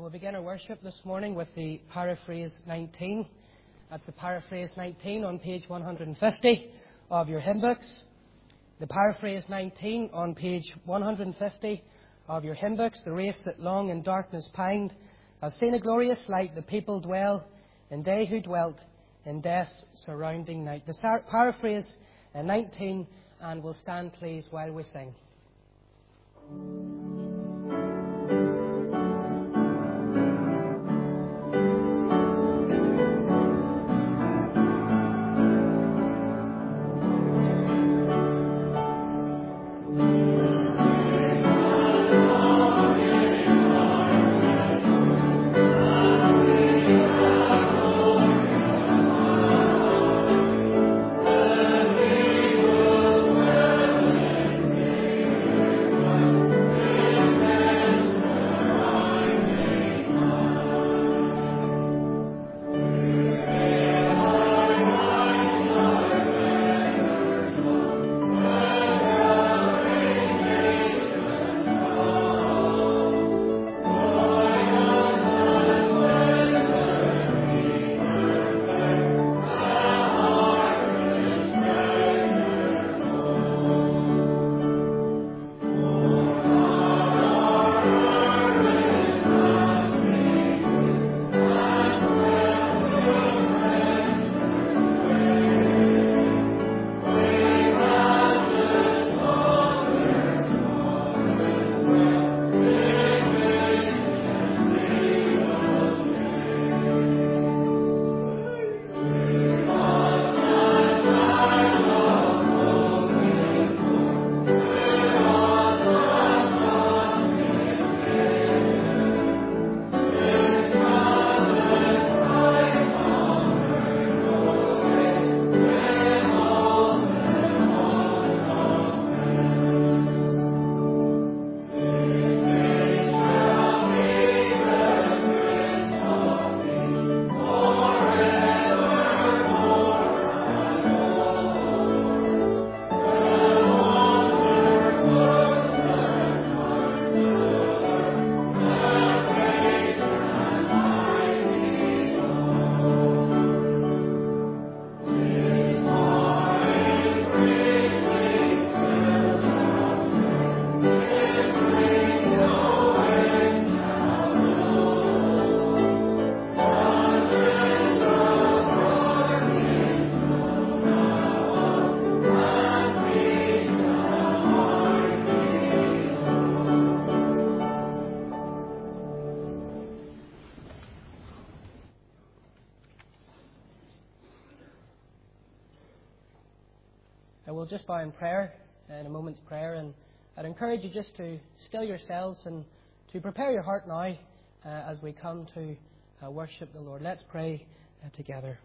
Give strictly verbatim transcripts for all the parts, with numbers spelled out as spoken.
We'll begin our worship this morning with the paraphrase nineteen. That's the paraphrase nineteen on page one hundred fifty of your hymn books. The paraphrase nineteen on page one hundred fifty of your hymn books. The race that long in darkness pined has seen a glorious light. The people dwell in day who dwelt in death's surrounding night. The sar- paraphrase uh, nineteen, and we'll stand please while we sing. We'll just bow in prayer, in a moment's prayer, and I'd encourage you just to still yourselves and to prepare your heart now uh, as we come to uh, worship the Lord. Let's pray uh, together.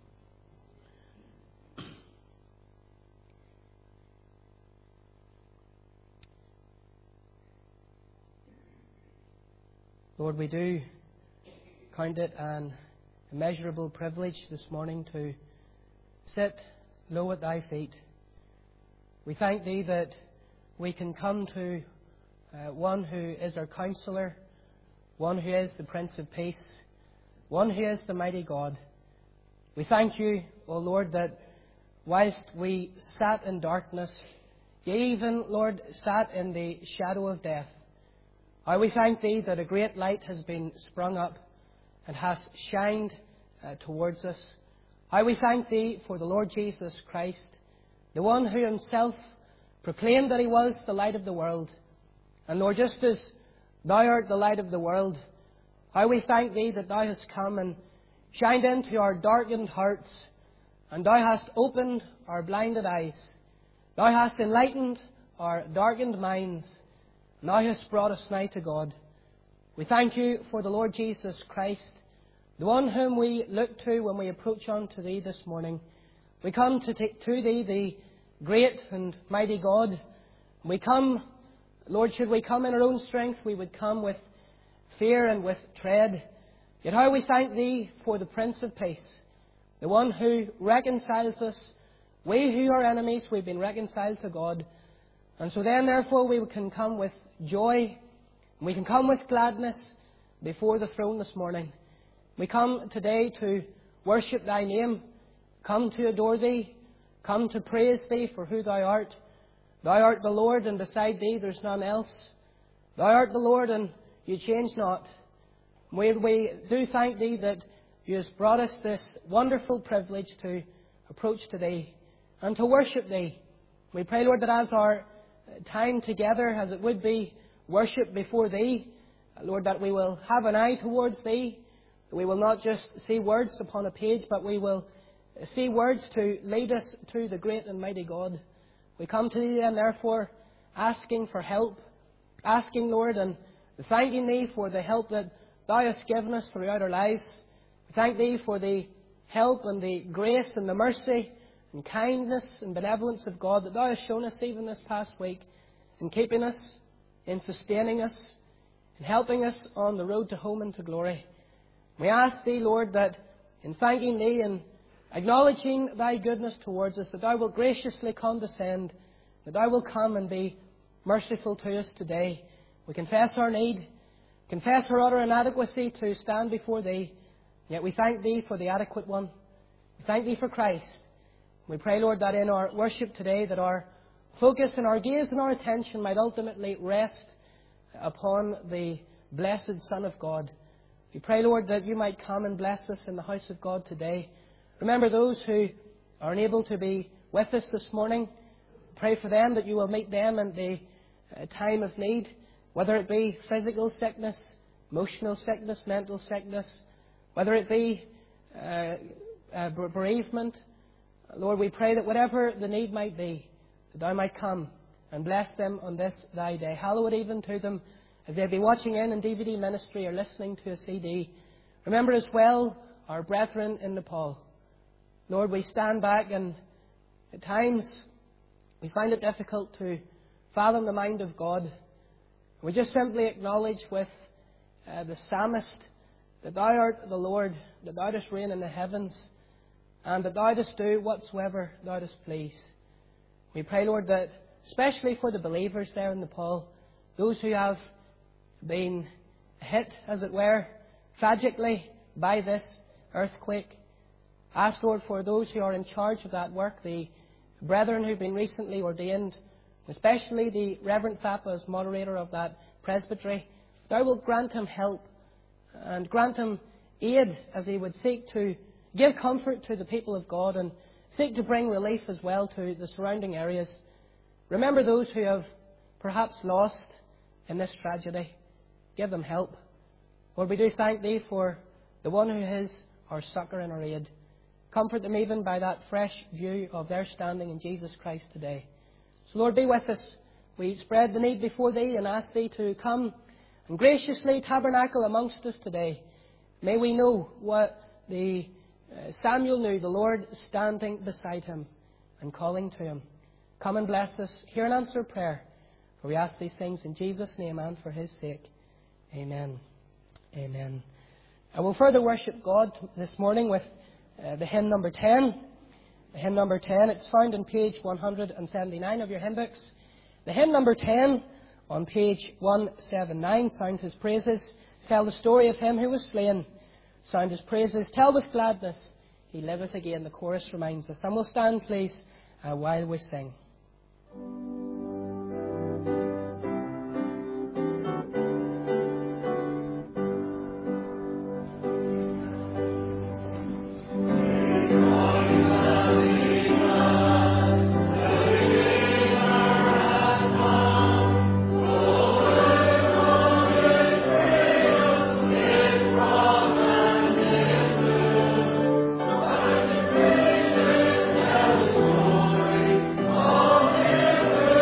Lord, we do count it an immeasurable privilege this morning to sit low at thy feet. We thank Thee that we can come to uh, one who is our counsellor, one who is the Prince of Peace, one who is the mighty God. We thank You, O Lord, that whilst we sat in darkness, You even, Lord, sat in the shadow of death. How we thank Thee that a great light has been sprung up and has shined uh, towards us. How we thank Thee for the Lord Jesus Christ, the one who Himself proclaimed that He was the light of the world. And Lord, just as Thou art the light of the world, how we thank Thee that Thou hast come and shined into our darkened hearts, and Thou hast opened our blinded eyes. Thou hast enlightened our darkened minds, and Thou hast brought us nigh to God. We thank You for the Lord Jesus Christ, the one whom we look to when we approach unto Thee this morning. We come to, t- to Thee, the great and mighty God. We come, Lord, should we come in our own strength, we would come with fear and with dread. Yet how we thank Thee for the Prince of Peace, the one who reconciles us. We who are enemies, we've been reconciled to God. And so then, therefore, we can come with joy, we can come with gladness, before the throne this morning. We come today to worship Thy name, come to adore Thee, come to praise Thee for who Thou art. Thou art the Lord, and beside Thee there's none else. Thou art the Lord, and You change not. We, we do thank Thee that You have brought us this wonderful privilege to approach to Thee and to worship Thee. We pray, Lord, that as our time together, as it would be worship before Thee, Lord, that we will have an eye towards Thee. We will not just see words upon a page, but we will see words to lead us to the great and mighty God. We come to Thee and therefore asking for help, asking, Lord, and thanking Thee for the help that Thou hast given us throughout our lives. We thank Thee for the help and the grace and the mercy and kindness and benevolence of God that Thou hast shown us even this past week in keeping us, in sustaining us, in helping us on the road to home and to glory. We ask Thee, Lord, that in thanking Thee and acknowledging Thy goodness towards us, that Thou will graciously condescend, that Thou will come and be merciful to us today. We confess our need, confess our utter inadequacy to stand before Thee, yet we thank Thee for the adequate one. We thank Thee for Christ. We pray, Lord, that in our worship today, that our focus and our gaze and our attention might ultimately rest upon the blessed Son of God. We pray, Lord, that You might come and bless us in the house of God today. Remember those who are unable to be with us this morning. Pray for them, that You will meet them in the uh, time of need, whether it be physical sickness, emotional sickness, mental sickness, whether it be uh, uh, bereavement. Lord, we pray that whatever the need might be, that Thou might come and bless them on this Thy day. Hallow it even to them as they be watching in in D V D ministry or listening to a C D. Remember as well our brethren in Nepal. Lord, we stand back and at times we find it difficult to fathom the mind of God. We just simply acknowledge with uh, the psalmist that Thou art the Lord, that Thou dost reign in the heavens, and that Thou dost do whatsoever Thou dost please. We pray, Lord, that especially for the believers there in Nepal, those who have been hit, as it were, tragically by this earthquake, ask, Lord, for those who are in charge of that work, the brethren who have been recently ordained, especially the Reverend Thapa as moderator of that presbytery, Thou wilt grant him help and grant him aid as he would seek to give comfort to the people of God and seek to bring relief as well to the surrounding areas. Remember those who have perhaps lost in this tragedy. Give them help. Lord, we do thank Thee for the one who is our succour and our aid. Comfort them even by that fresh view of their standing in Jesus Christ today. So, Lord, be with us. We spread the need before Thee and ask Thee to come and graciously tabernacle amongst us today. May we know what the uh, Samuel knew, the Lord standing beside him and calling to him. Come and bless us. Hear and answer prayer. For we ask these things in Jesus' name and for His sake. Amen. Amen. I will further worship God this morning with uh, the hymn number ten. The hymn number ten, it's found on page one hundred seventy-nine of your hymn books. The hymn number ten on page one seventy-nine, sound His praises. Tell the story of Him who was slain. Sound His praises. Tell with gladness, He liveth again. The chorus reminds us. And we'll stand, please, uh, while we sing. Glory, all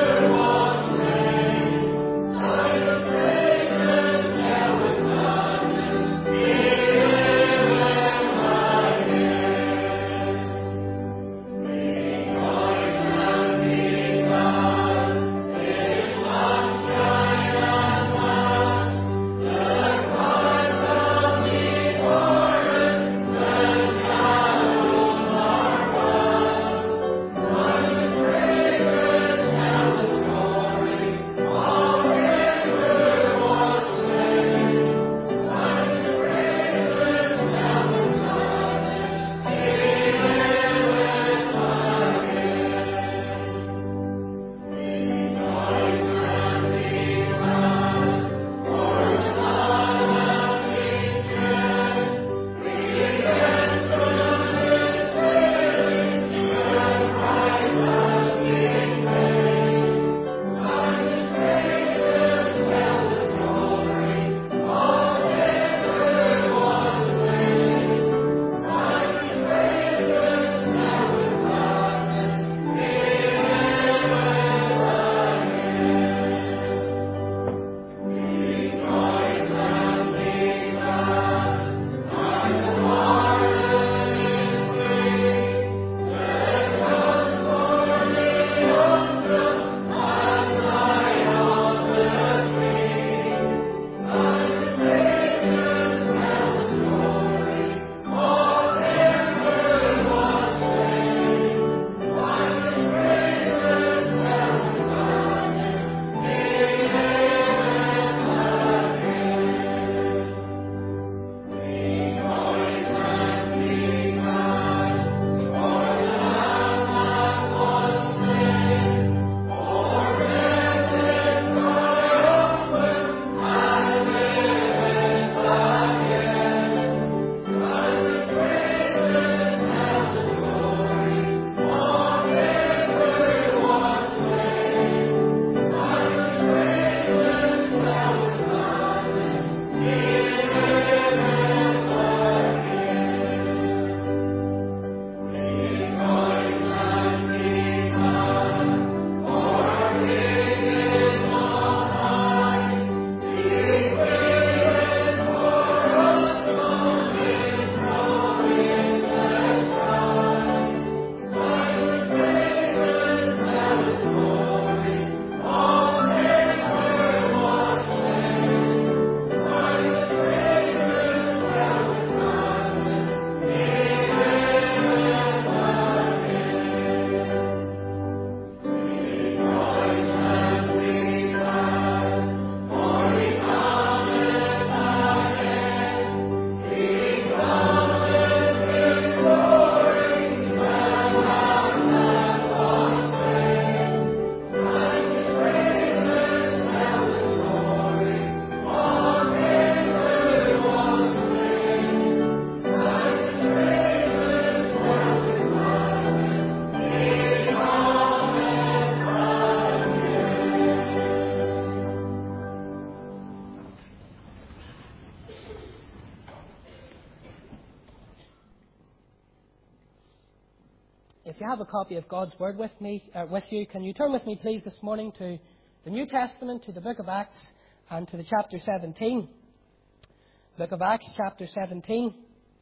if you have a copy of God's Word with me, uh, with you, can you turn with me, please, this morning to the New Testament, to the book of Acts, and to the chapter seventeen. Book of Acts, chapter seventeen.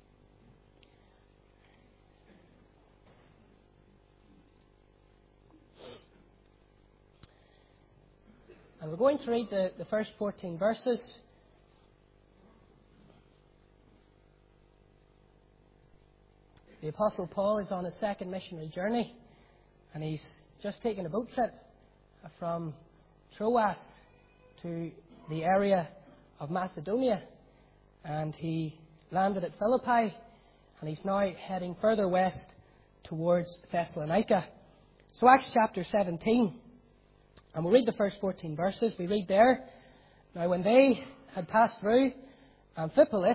And we're going to read the, the first fourteen verses. The Apostle Paul is on his second missionary journey, and he's just taken a boat trip from Troas to the area of Macedonia, and he landed at Philippi, and he's now heading further west towards Thessalonica. So Acts chapter seventeen, and we'll read the first fourteen verses. We read there, "Now when they had passed through Amphipolis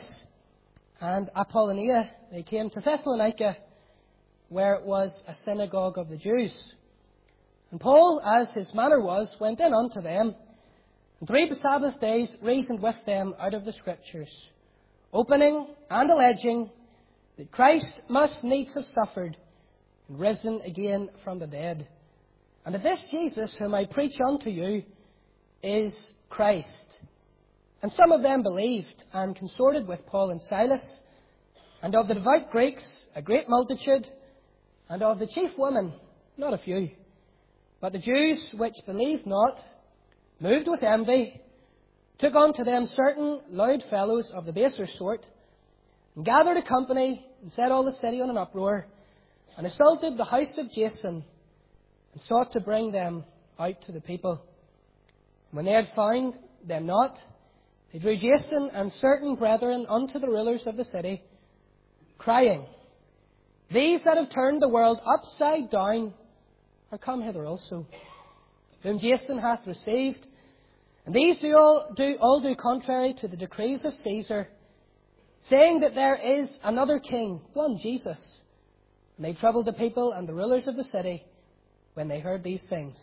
and Apollonia, they came to Thessalonica, where it was a synagogue of the Jews. And Paul, as his manner was, went in unto them, and three Sabbath days reasoned with them out of the Scriptures, opening and alleging that Christ must needs have suffered and risen again from the dead, and that this Jesus whom I preach unto you is Christ. And some of them believed, and consorted with Paul and Silas, and of the devout Greeks a great multitude, and of the chief women not a few. But the Jews which believed not, moved with envy, took unto them certain loud fellows of the baser sort, and gathered a company, and set all the city on an uproar, and assaulted the house of Jason, and sought to bring them out to the people. When they had found them not, they drew Jason and certain brethren unto the rulers of the city, crying, These that have turned the world upside down are come hither also, whom Jason hath received, and these do all do all do contrary to the decrees of Caesar, saying that there is another king, one Jesus. And they troubled the people and the rulers of the city when they heard these things.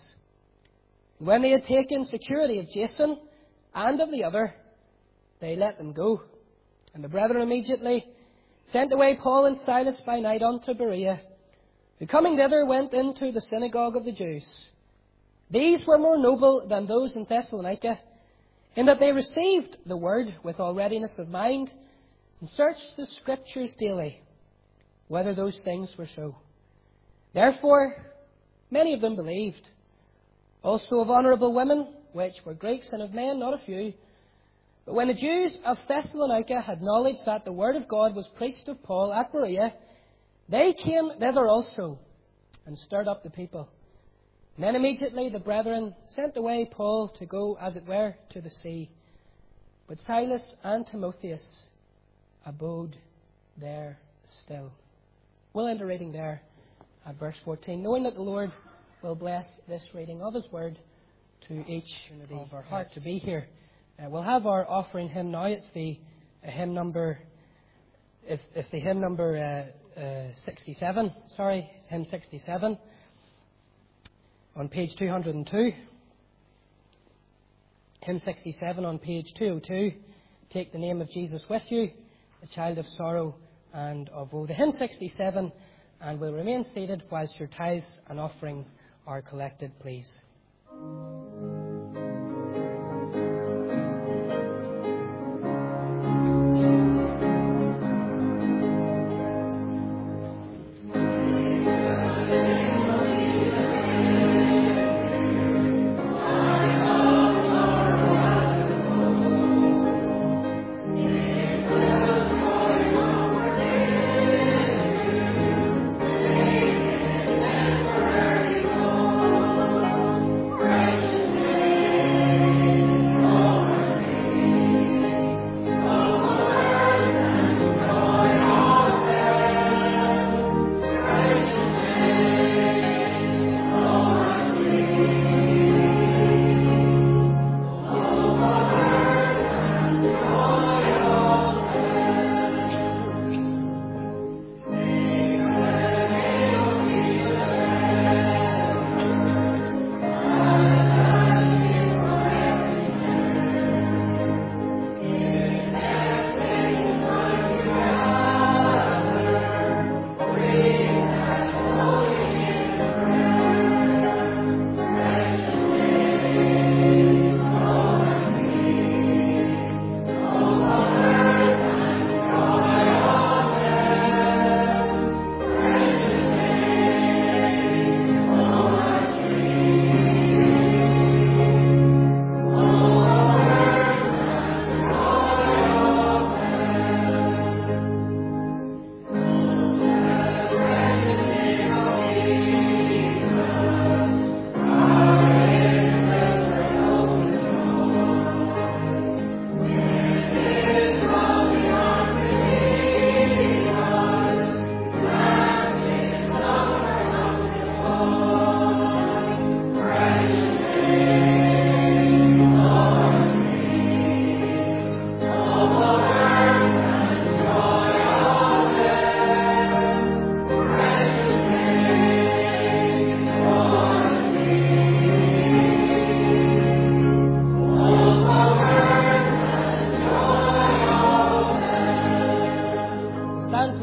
And when they had taken security of Jason and of the other, they let them go. And the brethren immediately sent away Paul and Silas by night unto Berea, who coming thither went into the synagogue of the Jews. These were more noble than those in Thessalonica, in that they received the word with all readiness of mind, and searched the Scriptures daily, whether those things were so. Therefore many of them believed, also of honourable women, which were Greeks, and of men not a few. But when the Jews of Thessalonica had knowledge that the word of God was preached of Paul at Berea, they came thither also, and stirred up the people. And then immediately the brethren sent away Paul to go, as it were, to the sea. But Silas and Timotheus abode there still. We'll end the reading there at verse fourteen, knowing that the Lord will bless this reading of His word to each of our hearts to be here. Uh, we'll have our offering hymn now. It's the uh, hymn number. It's, it's the hymn number uh, uh, sixty-seven. Sorry, hymn sixty-seven on page two hundred two. Hymn sixty-seven on page two oh two. Take the name of Jesus with you, the child of sorrow and of woe. The hymn sixty-seven, and we'll remain seated whilst your tithes and offering are collected, please. Thank you.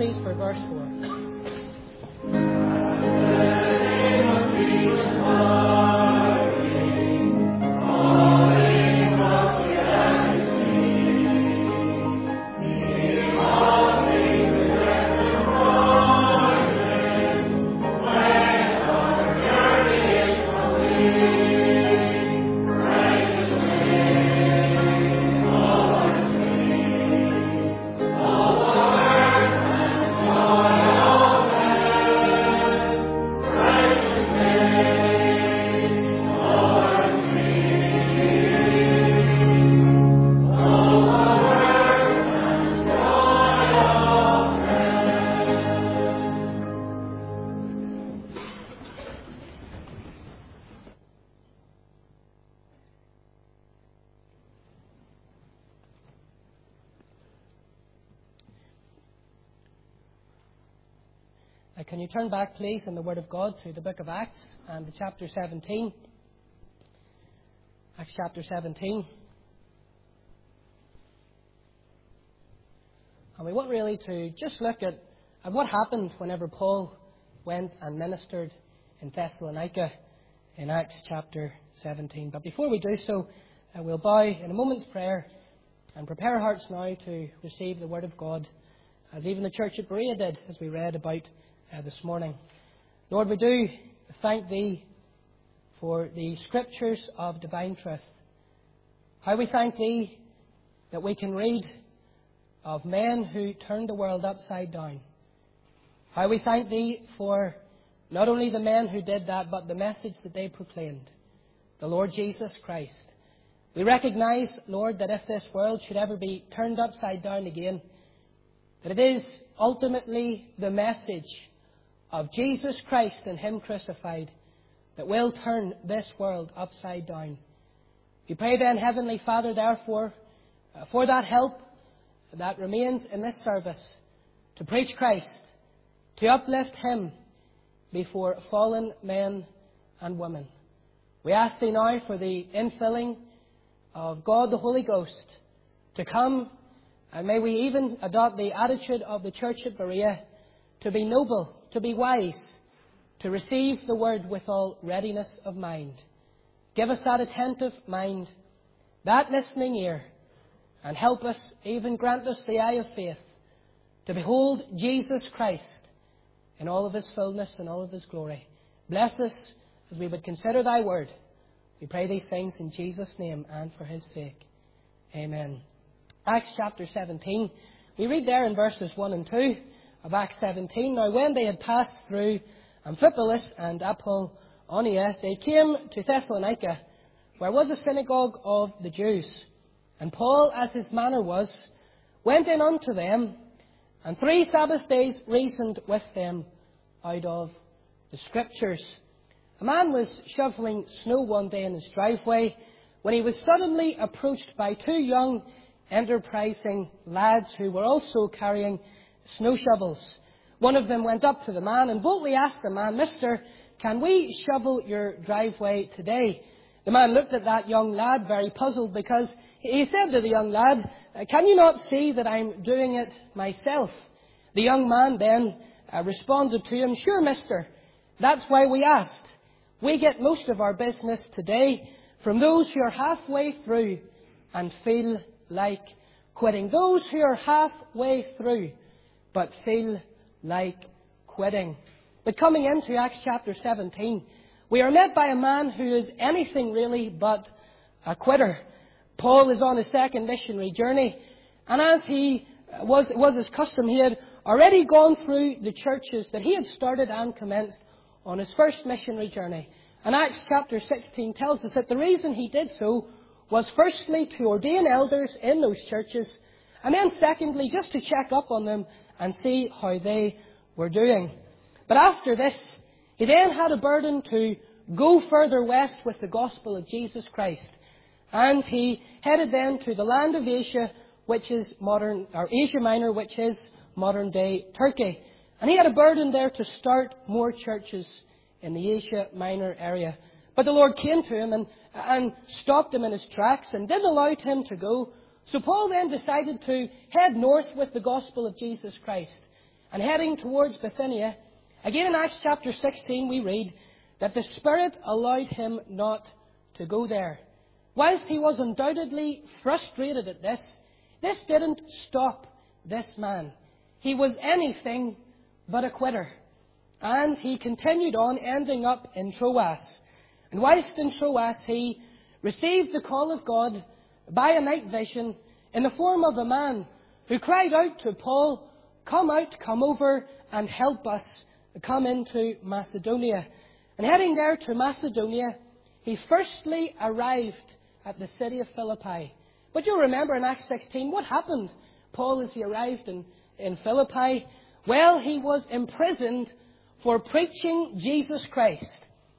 please, for verse four. Can you turn back, please, in the Word of God to the book of Acts and the chapter seventeen? Acts chapter seventeen. And we want really to just look at, at what happened whenever Paul went and ministered in Thessalonica in Acts chapter seventeen. But before we do so, uh, we'll bow in a moment's prayer and prepare our hearts now to receive the Word of God, as even the church at Berea did, as we read about Uh, this morning. Lord, we do thank Thee for the Scriptures of divine truth. How we thank Thee that we can read of men who turned the world upside down. How we thank Thee for not only the men who did that, but the message that they proclaimed, the Lord Jesus Christ. We recognize, Lord, that if this world should ever be turned upside down again, that it is ultimately the message of Jesus Christ and Him crucified that will turn this world upside down. We pray then, Heavenly Father, therefore, uh, for that help that remains in this service, to preach Christ, to uplift Him before fallen men and women. We ask Thee now for the infilling of God the Holy Ghost to come, and may we even adopt the attitude of the church at Berea, to be noble, to be wise, to receive the Word with all readiness of mind. Give us that attentive mind, that listening ear, and help us, even grant us the eye of faith, to behold Jesus Christ in all of His fullness and all of His glory. Bless us as we would consider Thy Word. We pray these things in Jesus' name and for His sake. Amen. Acts chapter seventeen. We read there in verses one and two of Acts seventeen. Now when they had passed through Amphipolis and Apollonia, they came to Thessalonica, where was a synagogue of the Jews. And Paul, as his manner was, went in unto them, and three Sabbath days reasoned with them out of the Scriptures. A man was shoveling snow one day in his driveway when he was suddenly approached by two young, enterprising lads who were also carrying snow shovels. One of them went up to the man and boldly asked the man, "Mister, can we shovel your driveway today?" The man looked at that young lad very puzzled, because he said to the young lad, "Can you not see that I'm doing it myself?" The young man then uh, responded to him, "Sure, mister, that's why we asked. We get most of our business today from those who are halfway through and feel like quitting." Those who are halfway through but feel like quitting. But coming into Acts chapter seventeen, we are met by a man who is anything really but a quitter. Paul is on his second missionary journey, and as he was, was his custom, he had already gone through the churches that he had started and commenced on his first missionary journey. And Acts chapter sixteen tells us that the reason he did so was firstly to ordain elders in those churches, and then secondly just to check up on them and see how they were doing. But after this, he then had a burden to go further west with the gospel of Jesus Christ. And he headed then to the land of Asia, which is modern, or Asia Minor, which is modern day Turkey. And he had a burden there to start more churches in the Asia Minor area. But the Lord came to him and, and stopped him in his tracks and didn't allow him to go. So Paul then decided to head north with the gospel of Jesus Christ. and heading towards Bithynia, again in Acts chapter sixteen we read that the Spirit allowed him not to go there. Whilst he was undoubtedly frustrated at this, this didn't stop this man. He was anything but a quitter. And he continued on, ending up in Troas. And whilst in Troas, he received the call of God by a night vision in the form of a man who cried out to Paul, "Come out, come over, and help us come into Macedonia." And heading there to Macedonia, he firstly arrived at the city of Philippi. But you'll remember in Acts sixteen, what happened, Paul, as he arrived in, in Philippi? Well, he was imprisoned for preaching Jesus Christ.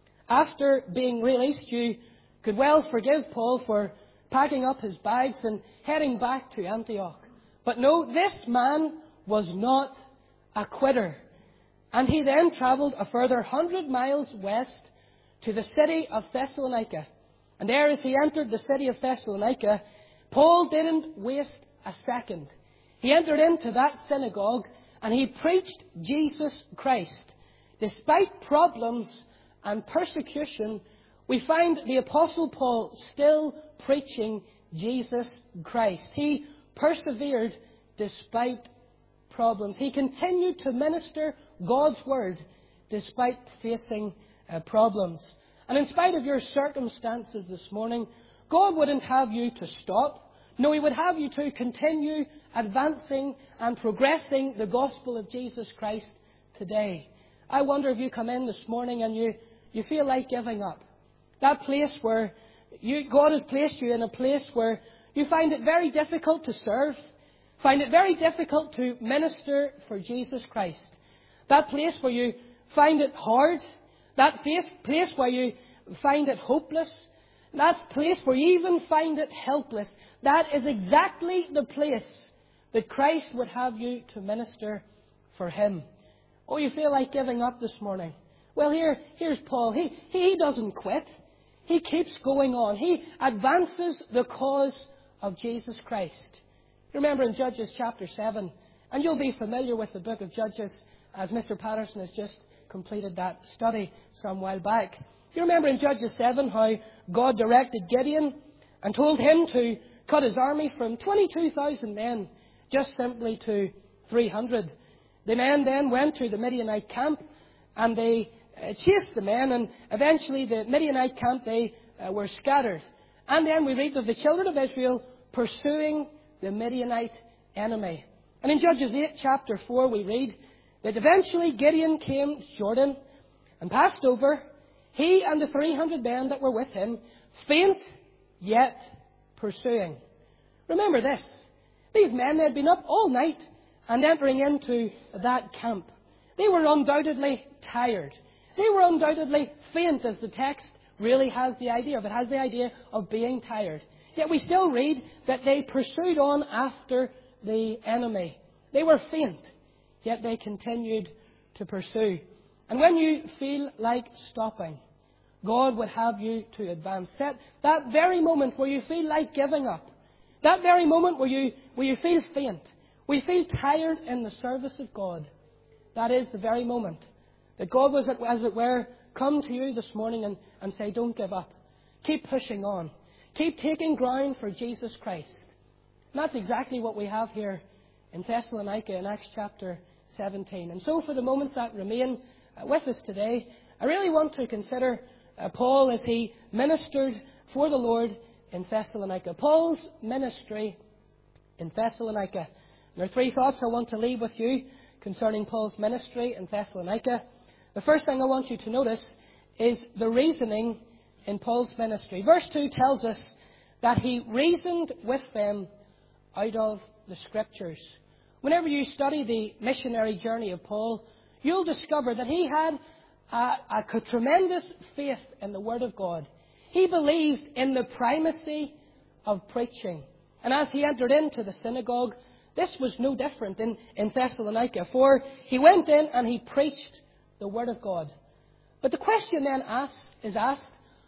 After being released, you could well forgive Paul for packing up his bags and heading back to Antioch. But no, this man was not a quitter. And he then travelled a further one hundred miles west to the city of Thessalonica. And there, as he entered the city of Thessalonica, Paul didn't waste a second. He entered into that synagogue and he preached Jesus Christ. Despite problems and persecution, we find the Apostle Paul still preaching Jesus Christ. He persevered despite problems. He continued to minister God's Word despite facing uh, problems. And in spite of your circumstances this morning, God wouldn't have you to stop. No, He would have you to continue advancing and progressing the gospel of Jesus Christ today. I wonder if you come in this morning and you, you feel like giving up. That place where you, God has placed you in a place where you find it very difficult to serve, find it very difficult to minister for Jesus Christ. That place where you find it hard, that place, place where you find it hopeless, that place where you even find it helpless, that is exactly the place that Christ would have you to minister for Him. Oh, you feel like giving up this morning? Well, here, here's Paul. He, he doesn't quit. He keeps going on. He advances the cause of Jesus Christ. Remember in Judges chapter seven, and you'll be familiar with the book of Judges as Mister Patterson has just completed that study some while back. You remember in Judges seven how God directed Gideon and told him to cut his army from twenty-two thousand men just simply to three hundred. The men then went to the Midianite camp and they uh, chased the men, and eventually the Midianite camp, they uh, were scattered. And then we read of the children of Israel pursuing the Midianite enemy. And in Judges eight chapter four we read that eventually Gideon came to Jordan and passed over, he and the three hundred men that were with him, faint yet pursuing. Remember this, these men had been up all night and entering into that camp. They were undoubtedly tired. They were undoubtedly faint, as the text really has the idea of. It has the idea of being tired. Yet we still read that they pursued on after the enemy. They were faint, yet they continued to pursue. And when you feel like stopping, God would have you to advance. At that very moment where you feel like giving up, that very moment where you, where you feel faint, where you feel tired in the service of God, that is the very moment that God was, as it were, come to you this morning and, and say, don't give up. Keep pushing on. Keep taking ground for Jesus Christ. And that's exactly what we have here in Thessalonica in Acts chapter seventeen. And so for the moments that remain uh, with us today, I really want to consider uh, Paul as he ministered for the Lord in Thessalonica. Paul's ministry in Thessalonica. There are three thoughts I want to leave with you concerning Paul's ministry in Thessalonica. The first thing I want you to notice is the reasoning in Paul's ministry. Verse two tells us that he reasoned with them out of the Scriptures. Whenever you study the missionary journey of Paul, you'll discover that he had a, a tremendous faith in the Word of God. He believed in the primacy of preaching. And as he entered into the synagogue, this was no different in, in Thessalonica, for he went in and he preached the Word of God. But the question then asked, is asked,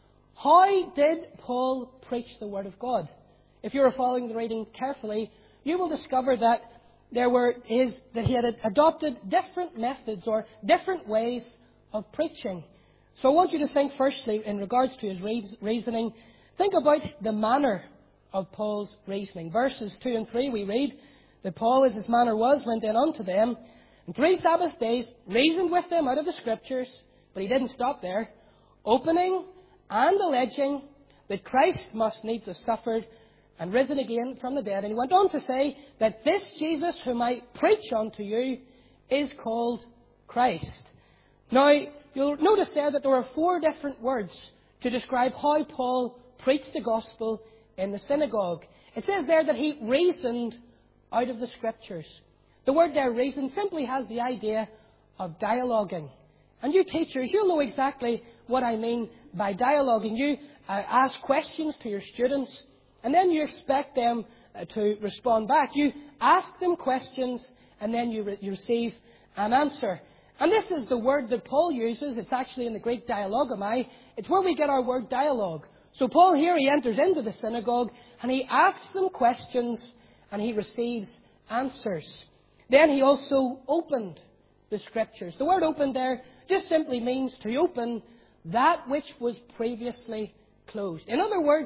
how did Paul preach the Word of God? If you are following the reading carefully, you will discover that there were his, that he had adopted different methods or different ways of preaching. So I want you to think firstly in regards to his reasoning. Think about the manner of Paul's reasoning. Verses two and three we read that Paul, as his manner was, went in unto them, and three Sabbath days reasoned with them out of the Scriptures, but he didn't stop there, opening and alleging that Christ must needs have suffered and risen again from the dead. And he went on to say that this Jesus whom I preach unto you is called Christ. Now, you'll notice there that there are four different words to describe how Paul preached the gospel in the synagogue. It says there that he reasoned out of the Scriptures. The word there, reason, simply has the idea of dialoguing. And you teachers, you'll know exactly what I mean by dialoguing. You uh, ask questions to your students, and then you expect them uh, to respond back. You ask them questions, and then you, re- you receive an answer. And this is the word that Paul uses. It's actually in the Greek dialogomai. It's where we get our word dialogue. So Paul here, he enters into the synagogue, and he asks them questions, and he receives answers. Then he also opened the Scriptures. The word opened there just simply means to open that which was previously closed. In other words,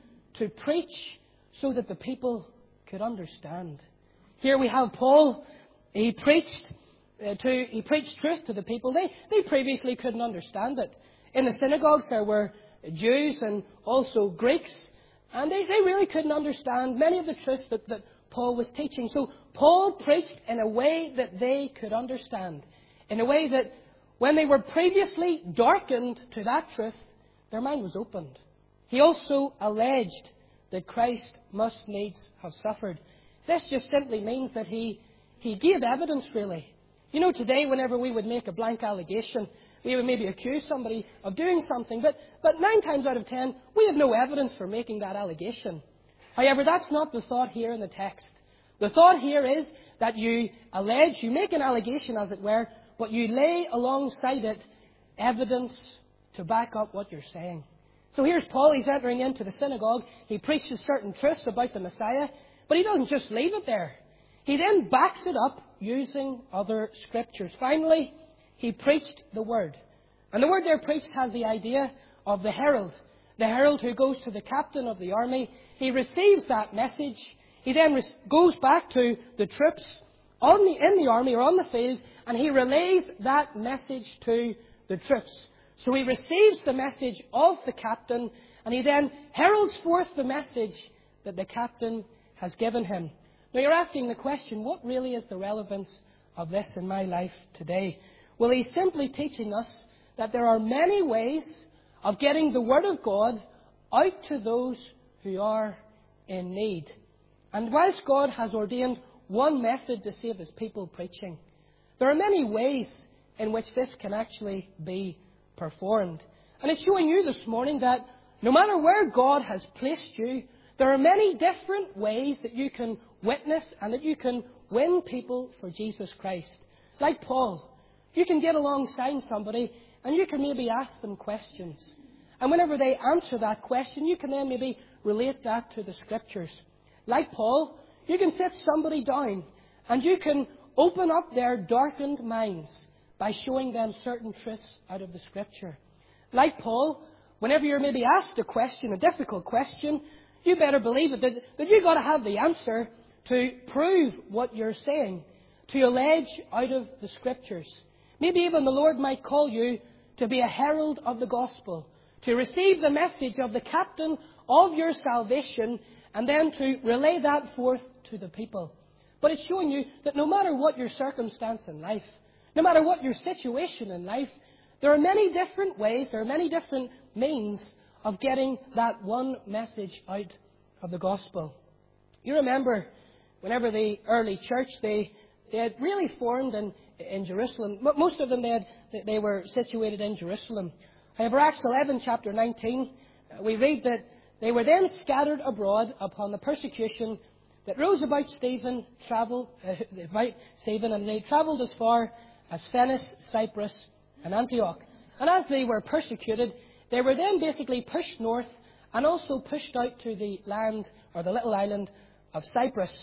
to preach so that the people could understand. Here we have Paul. He preached uh, to he preached truth to the people. They they previously couldn't understand it. In the synagogues there were Jews and also Greeks, and they, they really couldn't understand many of the truths that, that Paul was teaching. So Paul preached in a way that they could understand, in a way that when they were previously darkened to that truth, their mind was opened. He also alleged that Christ must needs have suffered. This just simply means that he, he gave evidence, really. You know, today, whenever we would make a blank allegation, we would maybe accuse somebody of doing something, but, but nine times out of ten, we have no evidence for making that allegation. However, that's not the thought here in the text. The thought here is that you allege, you make an allegation, as it were, but you lay alongside it evidence to back up what you're saying. So here's Paul, he's entering into the synagogue, he preaches certain truths about the Messiah, but he doesn't just leave it there. He then backs it up using other Scriptures. Finally, he preached the Word. And the word there preached has the idea of the herald. The herald who goes to the captain of the army, he receives that message. He then re- goes back to the troops on the, in the army or on the field, and he relays that message to the troops. So he receives the message of the captain, and he then heralds forth the message that the captain has given him. Now you're asking the question, what really is the relevance of this in my life today? Well, he's simply teaching us that there are many ways of getting the Word of God out to those who are in need. And whilst God has ordained one method to save His people, preaching, there are many ways in which this can actually be performed. And it's showing you this morning that no matter where God has placed you, there are many different ways that you can witness and that you can win people for Jesus Christ. Like Paul, you can get alongside somebody and you can maybe ask them questions. And whenever they answer that question, you can then maybe relate that to the Scriptures. Like Paul, you can sit somebody down and you can open up their darkened minds by showing them certain truths out of the Scripture. Like Paul, whenever you're maybe asked a question, a difficult question, you better believe it, that, that you've got to have the answer to prove what you're saying, to allege out of the Scriptures. Maybe even the Lord might call you to be a herald of the gospel, to receive the message of the captain of your salvation, and then to relay that forth to the people. But it's showing you that no matter what your circumstance in life, no matter what your situation in life, there are many different ways, there are many different means of getting that one message out of the gospel. You remember, whenever the early church, they, they had really formed in, in Jerusalem. Most of them, they, had, they were situated in Jerusalem. However, Acts eleven, chapter nineteen, we read that they were then scattered abroad upon the persecution that rose about Stephen, travelled, uh, about Stephen, and they travelled as far as Phoenice, Cyprus, and Antioch. And as they were persecuted, they were then basically pushed north and also pushed out to the land, or the little island, of Cyprus.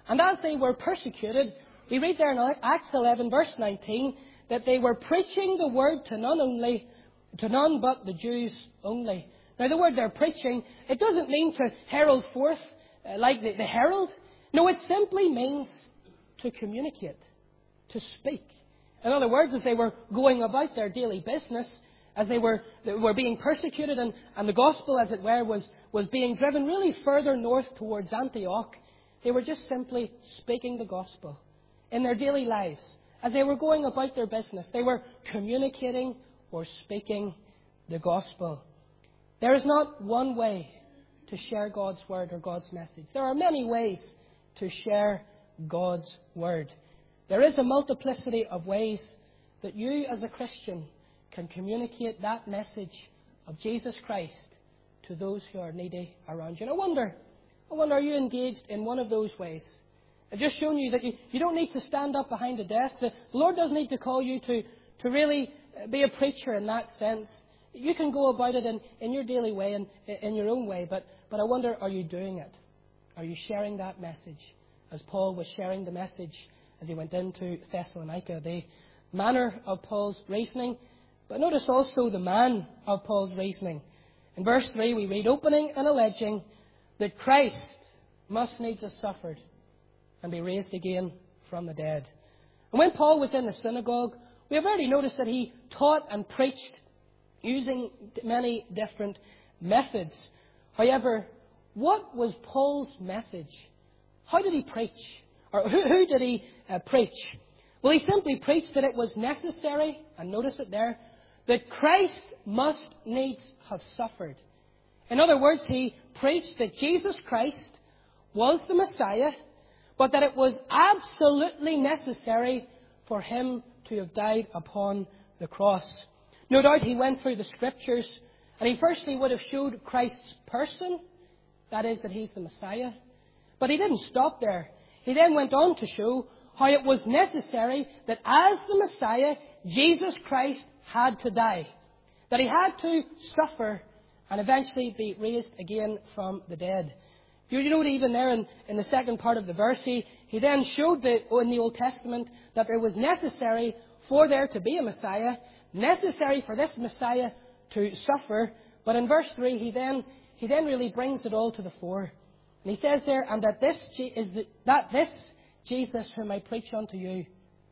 And as they were persecuted, we read there in Acts eleven, verse nineteen, that they were preaching the word to none only, to none but the Jews only. Now, the word they're preaching, it doesn't mean to herald forth uh, like the, the herald. No, it simply means to communicate, to speak. In other words, as they were going about their daily business, as they were, they were being persecuted, and, and the gospel, as it were, was, was being driven really further north towards Antioch, they were just simply speaking the gospel in their daily lives. As they were going about their business, they were communicating or speaking the gospel. There is not one way to share God's word or God's message. There are many ways to share God's word. There is a multiplicity of ways that you as a Christian can communicate that message of Jesus Christ to those who are needy around you. And I wonder, I wonder, are you engaged in one of those ways? I've just shown you that you, you don't need to stand up behind a desk. The Lord doesn't need to call you to, to really be a preacher in that sense. You can go about it in, in your daily way and in your own way, but, but I wonder, are you doing it? Are you sharing that message as Paul was sharing the message as he went into Thessalonica? The manner of Paul's reasoning, but notice also the man of Paul's reasoning. In verse three we read, opening and alleging that Christ must needs have suffered and be raised again from the dead. And when Paul was in the synagogue, we have already noticed that he taught and preached using many different methods. However, what was Paul's message? How did he preach? Or who, who did he uh, preach? Well, he simply preached that it was necessary, and notice it there, that Christ must needs have suffered. In other words, he preached that Jesus Christ was the Messiah, but that it was absolutely necessary for him to have died upon the cross. No doubt he went through the Scriptures, and he firstly would have showed Christ's person, that is, that he's the Messiah. But he didn't stop there. He then went on to show how it was necessary that as the Messiah, Jesus Christ had to die. That he had to suffer and eventually be raised again from the dead. You know, even there in, in the second part of the verse, he, he then showed that in the Old Testament that there was necessary for there to be a Messiah, necessary for this Messiah to suffer. But in verse three, he then he then really brings it all to the fore. And he says there, and that this is the, that this Jesus whom I preach unto you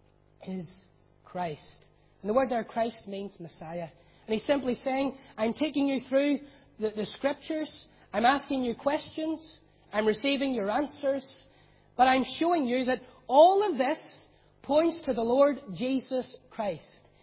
is Christ. And the word there, Christ, means Messiah. And he's simply saying, I'm taking you through the, the Scriptures, I'm asking you questions, I'm receiving your answers, but I'm showing you that all of this points to the Lord Jesus Christ.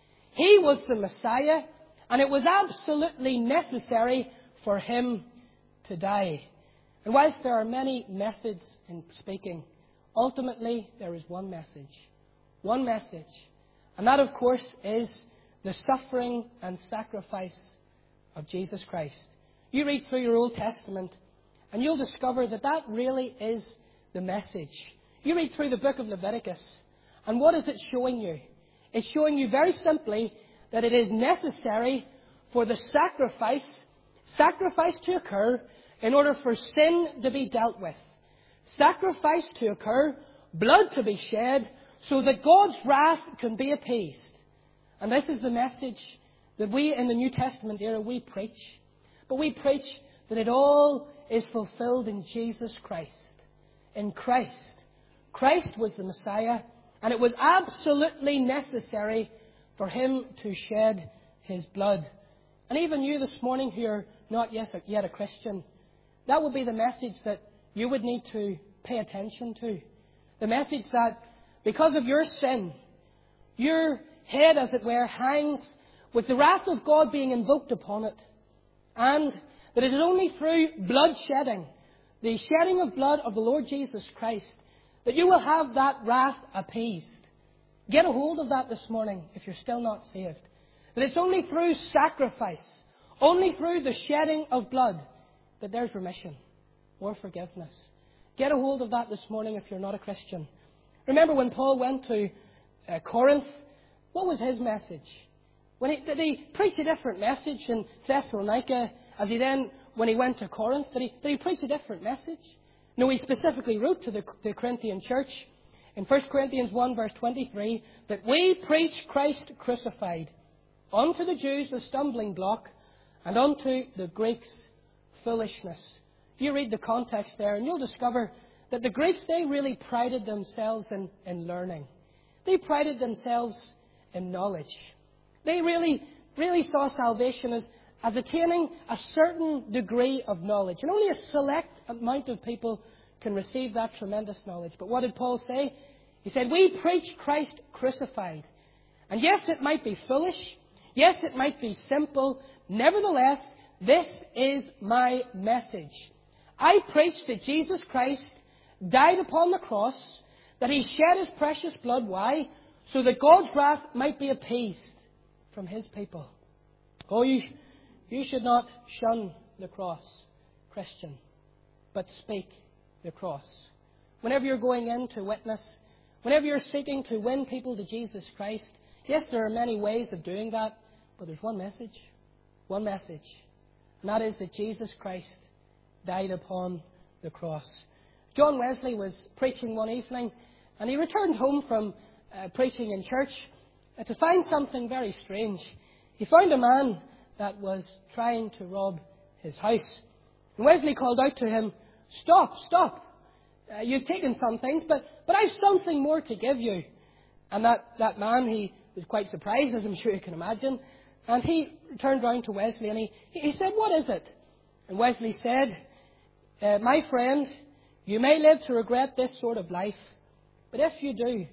He was the Messiah, and it was absolutely necessary for him to die. And whilst there are many methods in speaking, ultimately there is one message. One message. And that, of course, is the suffering and sacrifice of Jesus Christ. You read through your Old Testament, and you'll discover that that really is the message. You read through the book of Leviticus, and what is it showing you? It's showing you very simply that it is necessary for the sacrifice, sacrifice to occur in order for sin to be dealt with. Sacrifice to occur, blood to be shed, so that God's wrath can be appeased. And this is the message that we in the New Testament era, we preach. But we preach that it all is fulfilled in Jesus Christ. In Christ. Christ was the Messiah, and it was absolutely necessary for him to shed his blood. And even you this morning who are not yet a Christian, that would be the message that you would need to pay attention to. The message that because of your sin, your head, as it were, hangs with the wrath of God being invoked upon it. And that it is only through blood shedding, the shedding of blood of the Lord Jesus Christ, that you will have that wrath appeased. Get a hold of that this morning if you're still not saved. That it's only through sacrifice, only through the shedding of blood, that there's remission or forgiveness. Get a hold of that this morning if you're not a Christian. Remember when Paul went to uh, Corinth, what was his message? When he, did he preach a different message in Thessalonica as he then, when he went to Corinth? Did he, did he preach a different message? No, he specifically wrote to the, the Corinthian church in First Corinthians one, verse twenty-three, that we preach Christ crucified, unto the Jews a stumbling block, and unto the Greeks foolishness. You read the context there, and you'll discover that the Greeks, they really prided themselves in, in learning. They prided themselves in knowledge. They really, really saw salvation as, as attaining a certain degree of knowledge. And only a select amount of people can receive that tremendous knowledge. But what did Paul say? He said, we preach Christ crucified. And yes, it might be foolish. Yes, it might be simple. Nevertheless, this is my message. I preach that Jesus Christ died upon the cross, that he shed his precious blood. Why? So that God's wrath might be appeased from his people. Oh, you, you should not shun the cross, Christian, but speak the cross. Whenever you're going in to witness, whenever you're seeking to win people to Jesus Christ, yes, there are many ways of doing that, but there's one message, one message, and that is that Jesus Christ died upon the cross. John Wesley was preaching one evening, and he returned home from uh, preaching in church uh, to find something very strange. He found a man that was trying to rob his house. And Wesley called out to him, "Stop, stop. Uh, you've taken some things, but, but I've something more to give you." And that, that man, he was quite surprised, as I'm sure you can imagine. And he turned round to Wesley and he, he said, "What is it?" And Wesley said, uh, "My friend, you may live to regret this sort of life, but if you do,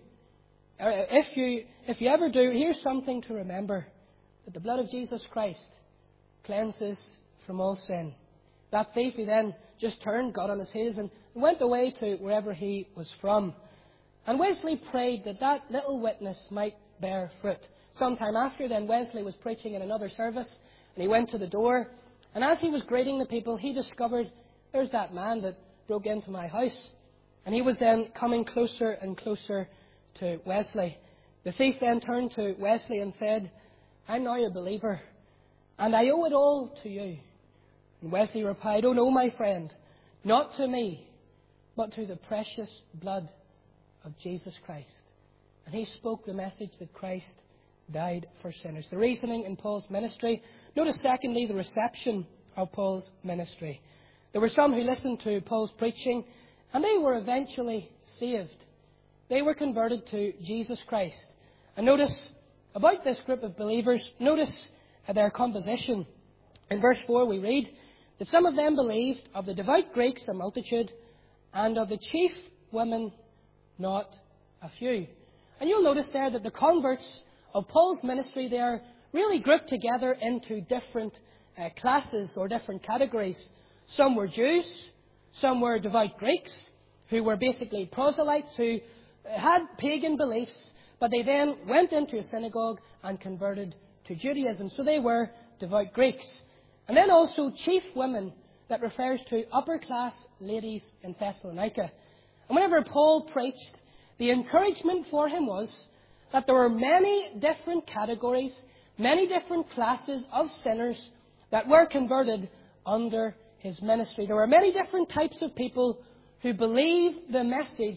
or if you, if you ever do, here's something to remember, that the blood of Jesus Christ cleanses from all sin." That thief, he then just turned, got on his heels, and went away to wherever he was from. And Wesley prayed that that little witness might bear fruit. Sometime after, then Wesley was preaching in another service, and he went to the door, and as he was greeting the people, he discovered, there's that man that broke into my house. And he was then coming closer and closer to Wesley. The thief then turned to Wesley and said, "I'm now a believer, and I owe it all to you." And Wesley replied, "Oh no, my friend, not to me, but to the precious blood of Jesus Christ." And he spoke the message that Christ died for sinners. The reasoning in Paul's ministry. Notice secondly the reception of Paul's ministry. There were some who listened to Paul's preaching, and they were eventually saved. They were converted to Jesus Christ. And notice about this group of believers, notice their composition. In verse four we read that some of them believed, of the devout Greeks a multitude, and of the chief women not a few. And you'll notice there that the converts of Paul's ministry, they are really grouped together into different uh, classes or different categories. Some were Jews, some were devout Greeks, who were basically proselytes, who had pagan beliefs, but they then went into a synagogue and converted to Judaism. So they were devout Greeks. And then also chief women, that refers to upper class ladies in Thessalonica. And whenever Paul preached, the encouragement for him was that there were many different categories, many different classes of sinners that were converted under his ministry. There were many different types of people who believed the message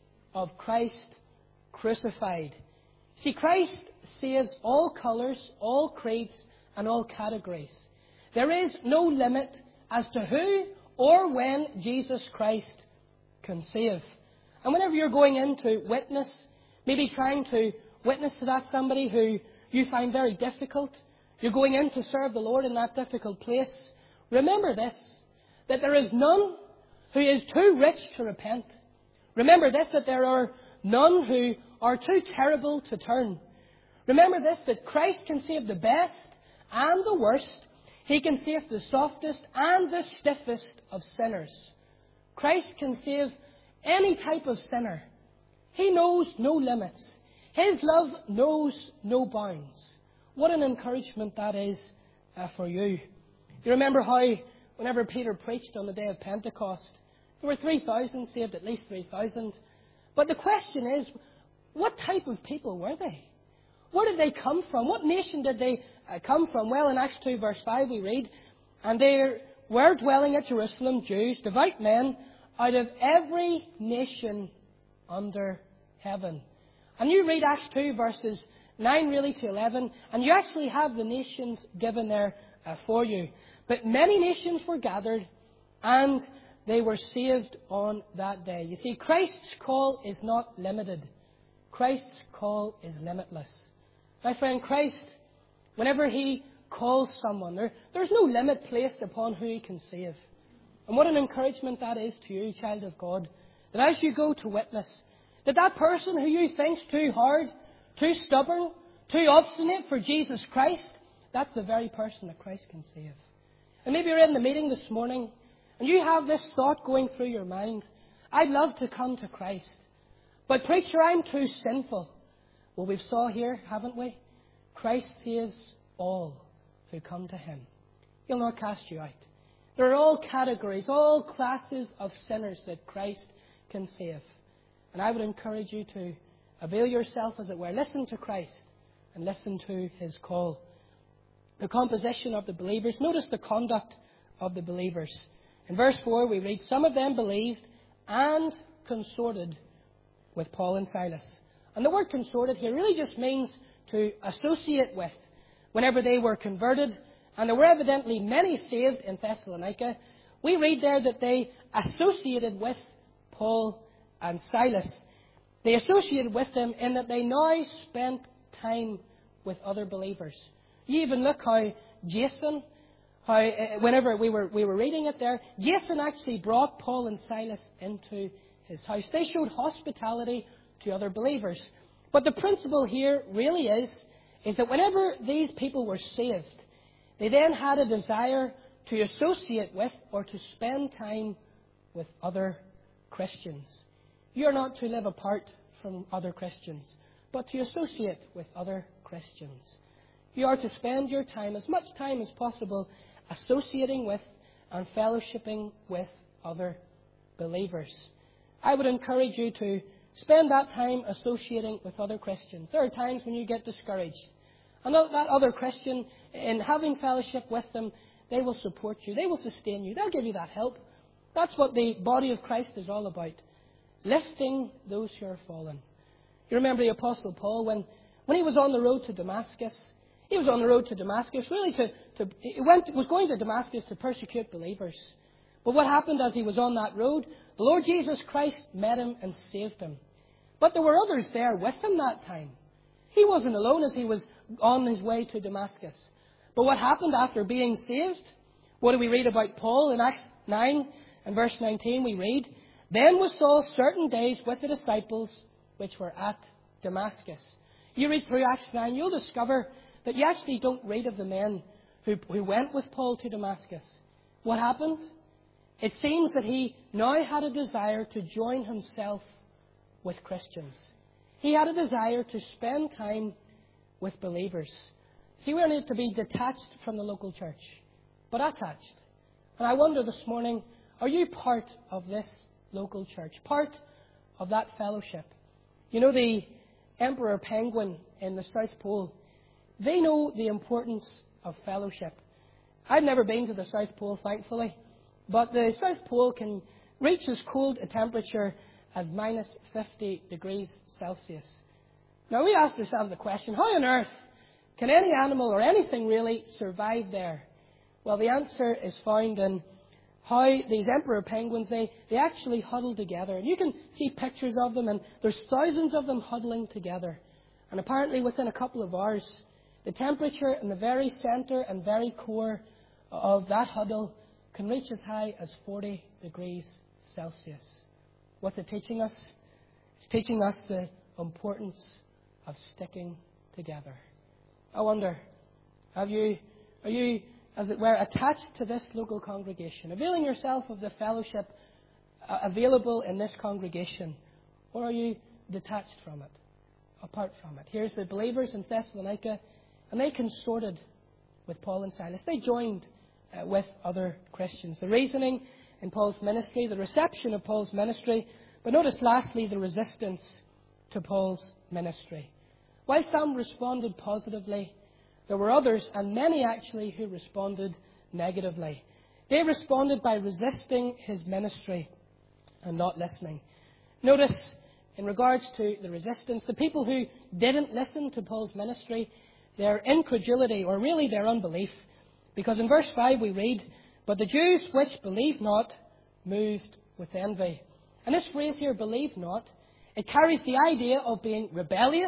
of Christ crucified. See, Christ saves all colours, all creeds, and all categories. There is no limit as to who or when Jesus Christ can save. And whenever you're going in to witness, maybe trying to witness to that somebody who you find very difficult, you're going in to serve the Lord in that difficult place, remember this, that there is none who is too rich to repent. Remember this, that there are none who are too terrible to turn. Remember this, that Christ can save the best and the worst. He can save the softest and the stiffest of sinners. Christ can save any type of sinner. He knows no limits. His love knows no bounds. What an encouragement that is uh, for you. You remember how whenever Peter preached on the day of Pentecost, there were three thousand saved, at least three thousand. But the question is, what type of people were they? Where did they come from? What nation did they uh, come from? Well, in Acts two, verse five, we read, "And there were dwelling at Jerusalem Jews, devout men, out of every nation under heaven. And you read Acts two, verses nine really to eleven, and you actually have the nations given there uh, for you. But many nations were gathered, and they were saved on that day. You see, Christ's call is not limited. Christ's call is limitless. My friend, Christ, whenever He calls someone, there, there's no limit placed upon who He can save. And what an encouragement that is to you, child of God, that as you go to witness, that that person who you think's too hard, too stubborn, too obstinate for Jesus Christ, that's the very person that Christ can save. And maybe you're in the meeting this morning, and you have this thought going through your mind, I'd love to come to Christ, but preacher, I'm too sinful. Well, we've saw here, haven't we? Christ saves all who come to Him. He'll not cast you out. There are all categories, all classes of sinners that Christ can save. And I would encourage you to avail yourself, as it were. Listen to Christ and listen to His call. The composition of the believers. Notice the conduct of the believers. In verse four we read, some of them believed and consorted with Paul and Silas. And the word consorted here really just means to associate with. Whenever they were converted, and there were evidently many saved in Thessalonica, we read there that they associated with Paul and Silas. They associated with them in that they now spent time with other believers. You even look how Jason, how whenever we were we were reading it there, Jason actually brought Paul and Silas into his house. They showed hospitality to other believers. But the principle here really is, is that whenever these people were saved, they then had a desire to associate with or to spend time with other Christians. You're not to live apart from other Christians, but to associate with other Christians. You are to spend your time, as much time as possible, associating with and fellowshipping with other believers. I would encourage you to spend that time associating with other Christians. There are times when you get discouraged. And that other Christian, in having fellowship with them, they will support you. They will sustain you. They'll give you that help. That's what the body of Christ is all about. Lifting those who are fallen. You remember the Apostle Paul, when, when he was on the road to Damascus, he was on the road to Damascus really to, to he went, was going to Damascus to persecute believers. But what happened as he was on that road? The Lord Jesus Christ met him and saved him. But there were others there with him that time. He wasn't alone as he was on his way to Damascus. But what happened after being saved? What do we read about Paul in Acts nine and verse nineteen? We read, then was Saul certain days with the disciples which were at Damascus. You read through Acts nine, you'll discover that you actually don't read of the men who, who went with Paul to Damascus. What happened? It seems that he now had a desire to join himself with Christians. He had a desire to spend time with believers. See, we are need to be detached from the local church, but attached. And I wonder this morning, are you part of this local church? Part of that fellowship? You know, the emperor penguin in the South Pole, they know the importance of fellowship. I've never been to the South Pole, thankfully, but the South Pole can reach as cold a temperature as minus fifty degrees Celsius. Now we ask ourselves the question, how on earth can any animal or anything really survive there? Well, the answer is found in how these emperor penguins, they, they actually huddle together. And you can see pictures of them, and there's thousands of them huddling together. And apparently within a couple of hours, the temperature in the very centre and very core of that huddle can reach as high as forty degrees Celsius. What's it teaching us? It's teaching us the importance of sticking together. I wonder, have you, are you, as it were, attached to this local congregation, availing yourself of the fellowship uh, available in this congregation, or are you detached from it, apart from it? Here's the believers in Thessalonica, and they consorted with Paul and Silas. They joined uh, with other Christians. The reasoning in Paul's ministry, the reception of Paul's ministry, but notice lastly the resistance to Paul's ministry. While some responded positively, there were others, and many actually, who responded negatively. They responded by resisting his ministry. and not listening. Notice, in regards to the resistance, the people who didn't listen to Paul's ministry, their incredulity, or really their unbelief. Because in verse five we read, "But the Jews which believed not moved with envy." And this phrase here, "believe not," it carries the idea of being rebellious,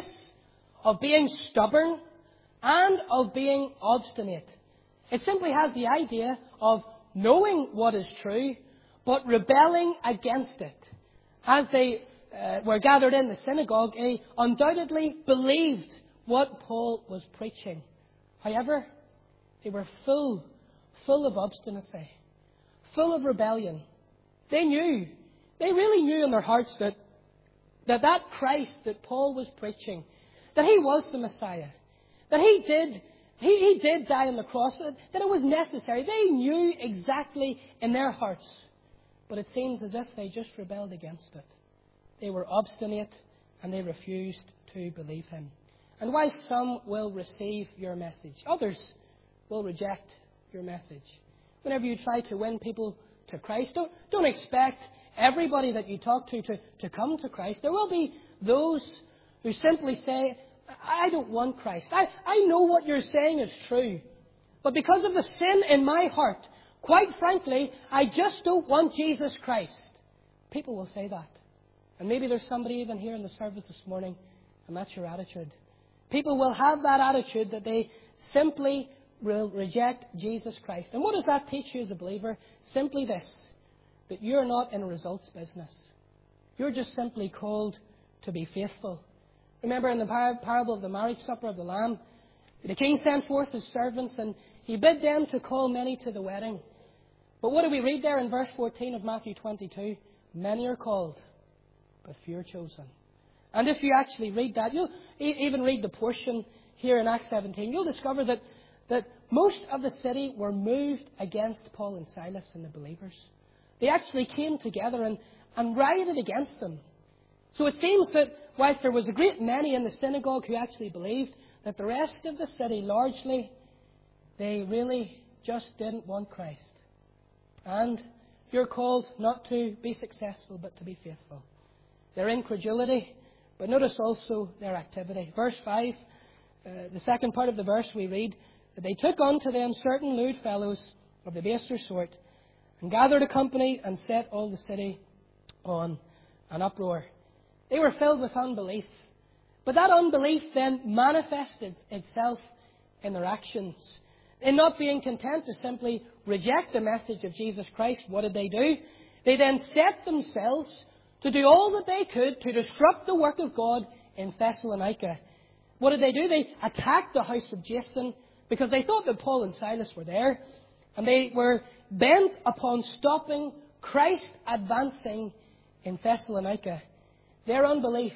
of being stubborn, and of being obstinate. It simply has the idea of knowing what is true, but rebelling against it. As they uh, were gathered in the synagogue, they undoubtedly believed what Paul was preaching. However, they were full, full of obstinacy, full of rebellion. They knew, they really knew in their hearts that that, that Christ that Paul was preaching, that he was the Messiah, that he did, he, he did die on the cross, that, that it was necessary. They knew exactly in their hearts. But it seems as if they just rebelled against it. They were obstinate and they refused to believe him. And while some will receive your message, others will reject your message. Whenever you try to win people to Christ, don't, don't expect everybody that you talk to, to to come to Christ. There will be those who simply say, I don't want Christ. I, I know what you're saying is true. But because of the sin in my heart, quite frankly, I just don't want Jesus Christ. People will say that. And maybe there's somebody even here in the service this morning, and that's your attitude. People will have that attitude that they simply will reject Jesus Christ. And what does that teach you as a believer? Simply this, that you're not in a results business. You're just simply called to be faithful. Remember in the par- parable of the marriage supper of the Lamb, the king sent forth his servants and he bid them to call many to the wedding. But what do we read there in verse fourteen of Matthew twenty-two? Many are called, but few are chosen. And if you actually read that, you'll even read the portion here in Acts seventeen, you'll discover that, that most of the city were moved against Paul and Silas and the believers. They actually came together and, and rioted against them. So it seems that whilst there was a great many in the synagogue who actually believed, that the rest of the city largely, they really just didn't want Christ. And you're called not to be successful, but to be faithful. Their incredulity, but notice also their activity. Verse five, uh, the second part of the verse we read, that they took unto them certain lewd fellows of the baser sort, and gathered a company, and set all the city on an uproar. They were filled with unbelief. But that unbelief then manifested itself in their actions. In not being content to simply reject the message of Jesus Christ, what did they do? They then set themselves to do all that they could to disrupt the work of God in Thessalonica. What did they do? They attacked the house of Jason because they thought that Paul and Silas were there. And they were bent upon stopping Christ advancing in Thessalonica. Their unbelief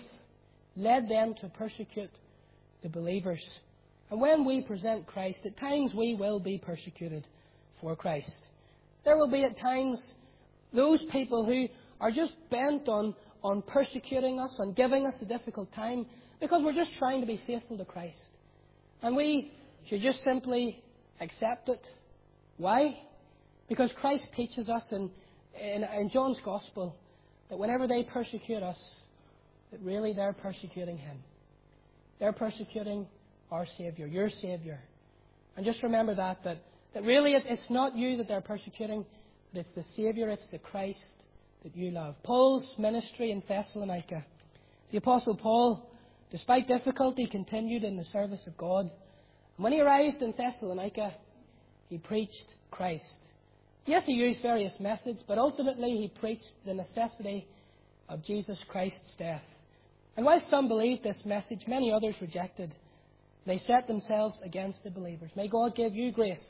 led them to persecute the believers. And when we present Christ, at times we will be persecuted for Christ. There will be at times those people who are just bent on, on persecuting us, on giving us a difficult time, because we're just trying to be faithful to Christ. And we should just simply accept it. Why? Because Christ teaches us in, in, in John's Gospel that whenever they persecute us, that really they're persecuting Him. They're persecuting our Saviour, your Saviour. And just remember that, that, that really it, it's not you that they're persecuting, but it's the Saviour, it's the Christ that you love. Paul's ministry in Thessalonica. The Apostle Paul, despite difficulty, continued in the service of God. And when he arrived in Thessalonica, he preached Christ. Yes, he used various methods, but ultimately he preached the necessity of Jesus Christ's death. And while some believed this message, many others rejected. They set themselves against the believers. May God give you grace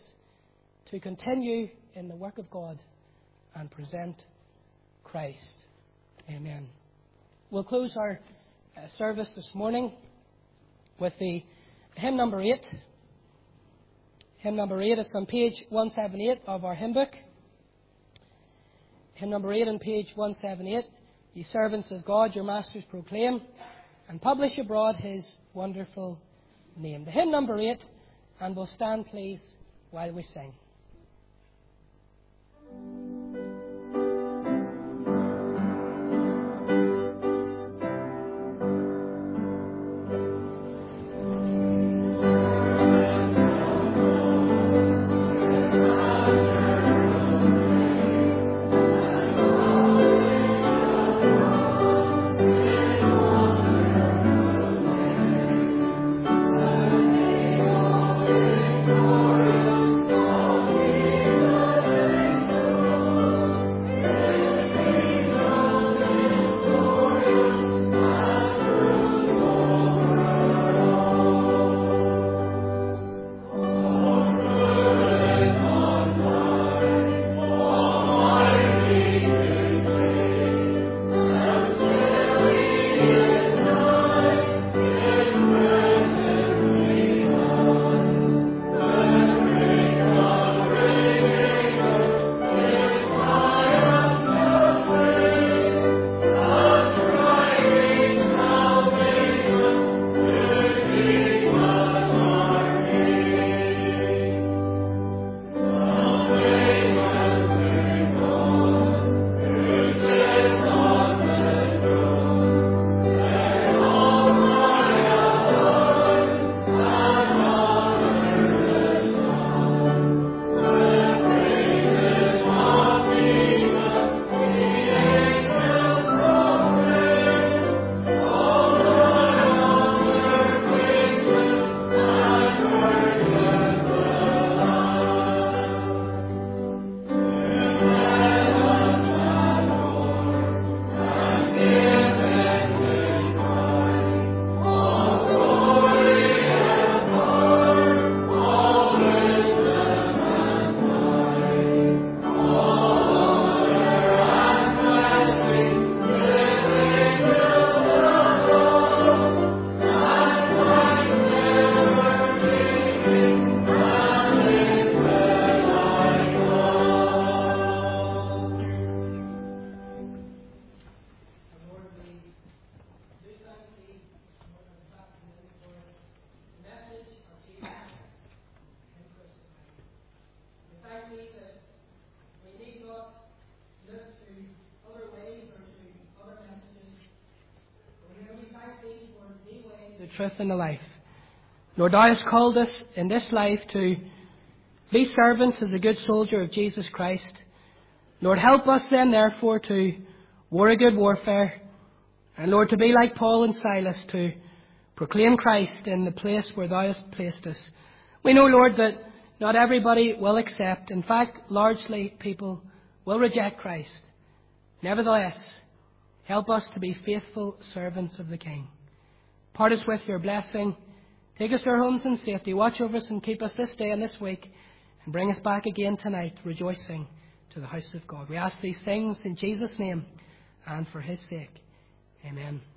to continue in the work of God and present Christ. Amen. We'll close our uh, service this morning with the hymn number eight. Hymn number eight, it's on page one seventy-eight of our hymn book. Hymn number eight on page one seventy-eight. Ye servants of God, your masters proclaim, and publish abroad His wonderful name. The hymn number eight, and we'll stand please while we sing. the truth, and the life. Lord, Thou hast called us in this life to be servants as a good soldier of Jesus Christ. Lord, help us then, therefore, to war a good warfare. And Lord, to be like Paul and Silas, to proclaim Christ in the place where Thou hast placed us. We know, Lord, that not everybody will accept. In fact, largely people will reject Christ. Nevertheless, help us to be faithful servants of the King. Part us with Your blessing. Take us to our homes in safety. Watch over us and keep us this day and this week. And bring us back again tonight, rejoicing, to the house of God. We ask these things in Jesus' name and for His sake. Amen.